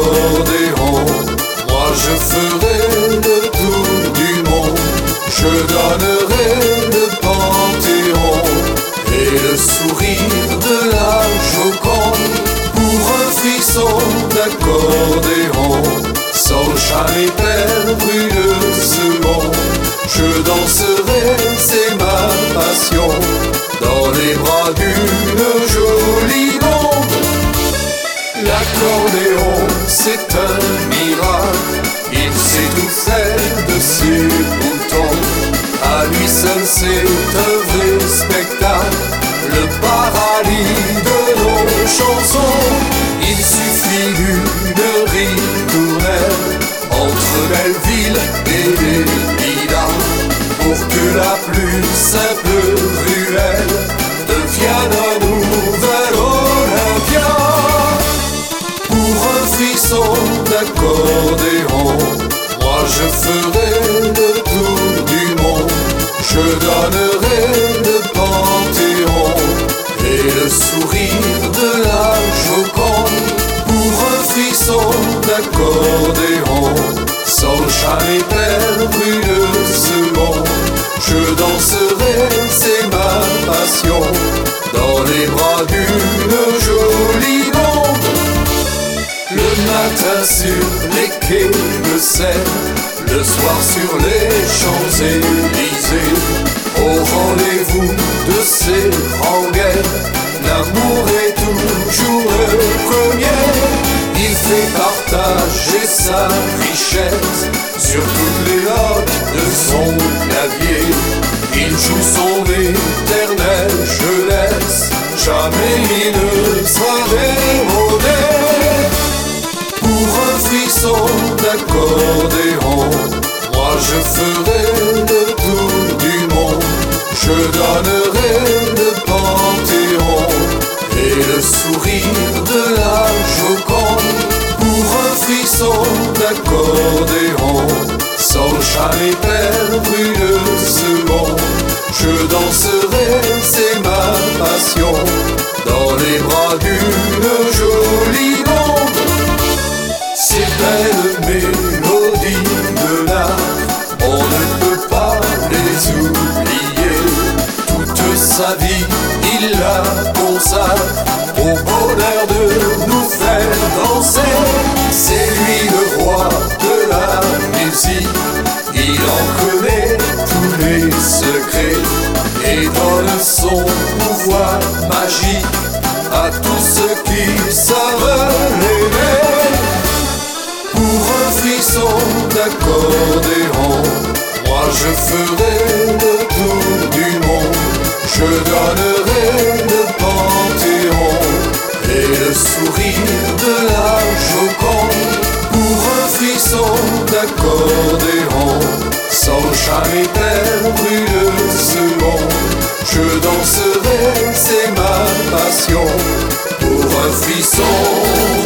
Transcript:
d'accordéon. Moi je ferai le tour du monde, je donnerai le Panthéon et le sourire de la Joconde pour un frisson d'accordéon. Sans jamais perdre une seconde, je danserai, c'est ma passion, dans les bras d'une jolie blonde. L'accordéon, c'est un miracle, il sait tout faire de ses boutons. À lui seul, c'est un vrai spectacle, le paradis de nos chansons. Il suffit d'une ritournelle entre Belleville et les Lilas pour que la plus simple ruelle devienne un nouvel Olympia. Pour un frisson d'accordéon, moi je ferai le tour du monde, je donnerai le Panthéon et le sourire de la Joconde pour un frisson d'accordéon. Sans jamais perdre une seconde, je danserai, c'est ma passion, dans les bras d'une jolie blonde. Le matin sur les quais de Seine, le soir sur les Champs-Élysées, au rendez-vous de ces rengaines, l'amour est toujours le premier. Il fait partager sa richesse sur toutes les notes de son clavier. Il joue son éternelle jeunesse, jamais il ne sera démodé. Pour un frisson d'accordéon, moi je ferai le tour du monde, je donnerai le Panthéon et le sourire de la Joconde pour un frisson d'accordéon. Sans jamais perdre une seconde, je danserai, c'est ma passion, dans les bras d'une jolie blonde. Ces belles mélodies de l'art, on ne peut pas les oublier. Toute sa vie, il la consacre au bonheur de nous faire danser. C'est lui le roi de la musique, il en connaît tous les secrets et donne son pouvoir magique à tous ceux qui savent l'aimer. Pour un frisson d'accordéon, moi je ferai le tour du monde, je donnerai le Panthéon et le sourire de la Joconde pour un frisson d'accordéon. Sans jamais perdre une seconde, je danserai, c'est ma passion, pour un frisson